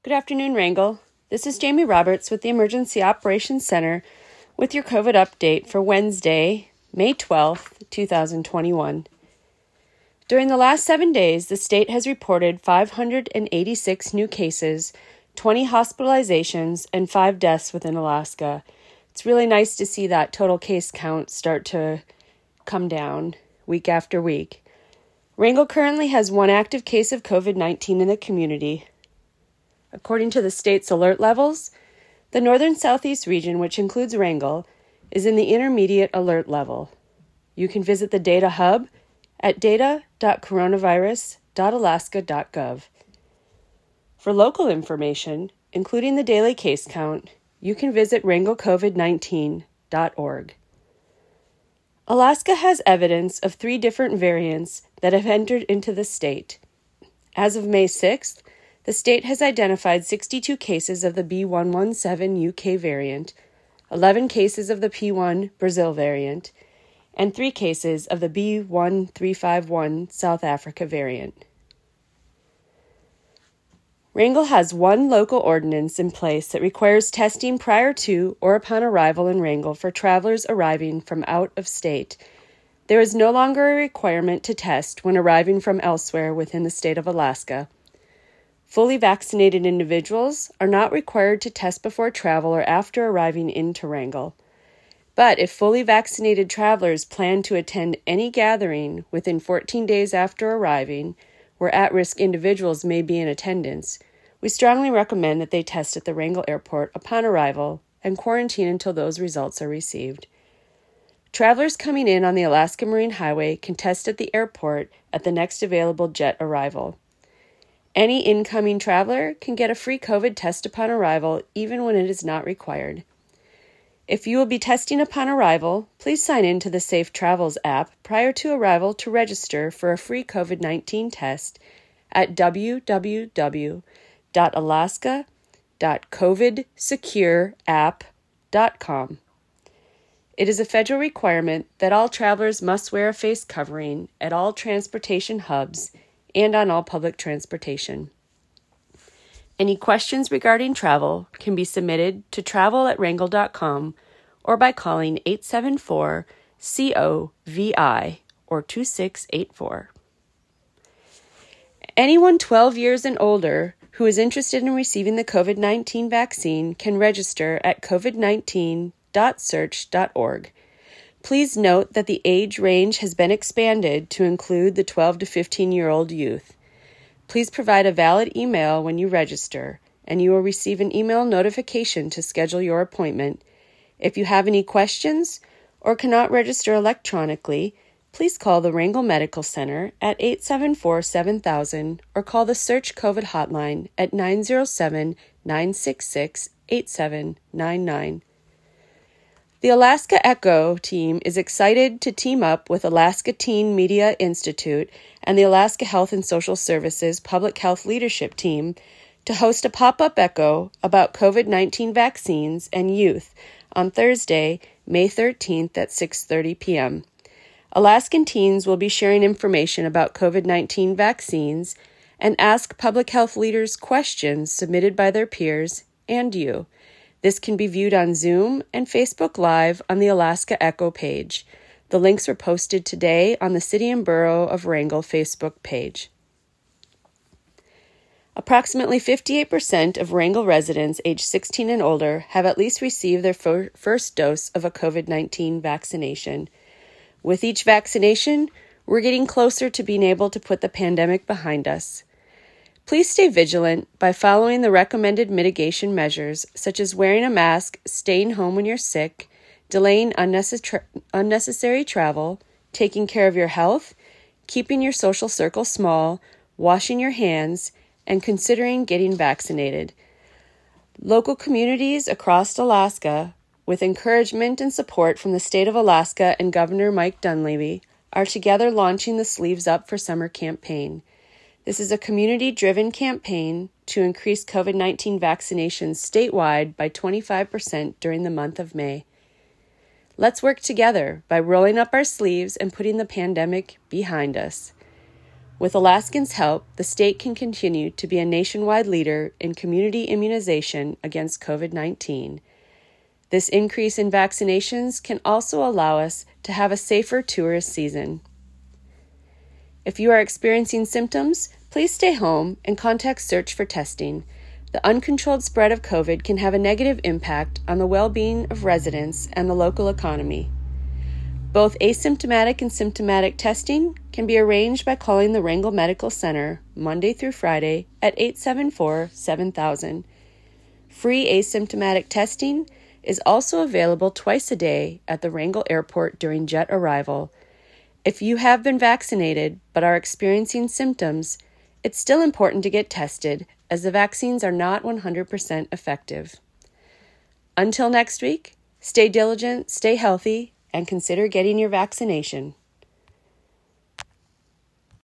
Good afternoon, Wrangell. This is Jamie Roberts with the Emergency Operations Center with your COVID update for Wednesday, May 12th, 2021. During the last 7 days, the state has reported 586 new cases, 20 hospitalizations, and 5 deaths within Alaska. It's really nice to see that total case count start to come down week after week. Wrangell currently has 1 active case of COVID-19 in the community. According to the state's alert levels, the northern southeast region, which includes Wrangell, is in the intermediate alert level. You can visit the Data Hub at data.coronavirus.alaska.gov. For local information, including the daily case count, you can visit wrangellcovid19.org. Alaska has evidence of 3 different variants that have entered into the state. As of May 6th, the state has identified 62 cases of the B117 UK variant, 11 cases of the P1 Brazil variant, and 3 cases of the B1351 South Africa variant. Wrangell has 1 local ordinance in place that requires testing prior to or upon arrival in Wrangell for travelers arriving from out of state. There is no longer a requirement to test when arriving from elsewhere within the state of Alaska. Fully vaccinated individuals are not required to test before travel or after arriving into Wrangell. But if fully vaccinated travelers plan to attend any gathering within 14 days after arriving, where at-risk individuals may be in attendance, we strongly recommend that they test at the Wrangell Airport upon arrival and quarantine until those results are received. Travelers coming in on the Alaska Marine Highway can test at the airport at the next available jet arrival. Any incoming traveler can get a free COVID test upon arrival, even when it is not required. If you will be testing upon arrival, please sign in to the Safe Travels app prior to arrival to register for a free COVID-19 test at www.alaska.covidsecureapp.com. It is a federal requirement that all travelers must wear a face covering at all transportation hubs and on all public transportation. Any questions regarding travel can be submitted to travel@wrangell.com or by calling 874-COVI or 2684. Anyone 12 years and older who is interested in receiving the COVID-19 vaccine can register at covid19.search.org. Please note that the age range has been expanded to include the 12 to 15-year-old youth. Please provide a valid email when you register, and you will receive an email notification to schedule your appointment. If you have any questions or cannot register electronically, please call the Wrangell Medical Center at 874-7000 or call the Search COVID hotline at 907-966-8799. The Alaska Echo team is excited to team up with Alaska Teen Media Institute and the Alaska Health and Social Services Public Health Leadership Team to host a pop-up echo about COVID-19 vaccines and youth on Thursday, May 13th at 6:30 p.m. Alaskan teens will be sharing information about COVID-19 vaccines and ask public health leaders questions submitted by their peers and you. This can be viewed on Zoom and Facebook Live on the Alaska Echo page. The links were posted today on the City and Borough of Wrangell Facebook page. Approximately 58% of Wrangell residents aged 16 and older have at least received their first dose of a COVID-19 vaccination. With each vaccination, we're getting closer to being able to put the pandemic behind us. Please stay vigilant by following the recommended mitigation measures, such as wearing a mask, staying home when you're sick, delaying unnecessary travel, taking care of your health, keeping your social circle small, washing your hands, and considering getting vaccinated. Local communities across Alaska, with encouragement and support from the state of Alaska and Governor Mike Dunleavy, are together launching the Sleeves Up for Summer campaign. This is a community-driven campaign to increase COVID-19 vaccinations statewide by 25% during the month of May. Let's work together by rolling up our sleeves and putting the pandemic behind us. With Alaskans' help, the state can continue to be a nationwide leader in community immunization against COVID-19. This increase in vaccinations can also allow us to have a safer tourist season. If you are experiencing symptoms, please stay home and contact Search for testing. The uncontrolled spread of COVID can have a negative impact on the well-being of residents and the local economy. Both asymptomatic and symptomatic testing can be arranged by calling the Wrangell Medical Center Monday through Friday at 874-7000. Free asymptomatic testing is also available twice a day at the Wrangell Airport during jet arrival. If you have been vaccinated but are experiencing symptoms, it's still important to get tested as the vaccines are not 100% effective. Until next week, stay diligent, stay healthy, and consider getting your vaccination.